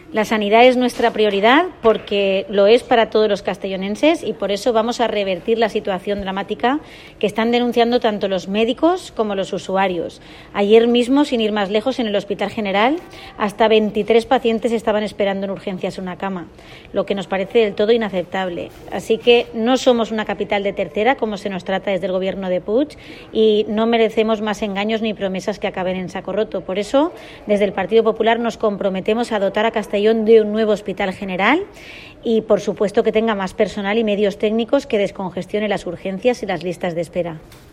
La sanidad es nuestra prioridad porque lo es para todos los castellonenses y por eso vamos a revertir la situación dramática que están denunciando tanto los médicos como los usuarios. Ayer mismo, sin ir más lejos, en el Hospital General, hasta 23 pacientes estaban esperando en urgencias una cama, lo que nos parece del todo inaceptable. Así que no somos una capital de tercera, como se nos trata desde el Gobierno de Puig, y no merecemos más engaños ni promesas que acaben en saco roto. Por eso, desde el Partido Popular nos comprometemos a dotar a Castellón de un nuevo Hospital General y, por supuesto, que tenga más personal y medios técnicos que descongestione las urgencias y las listas de espera.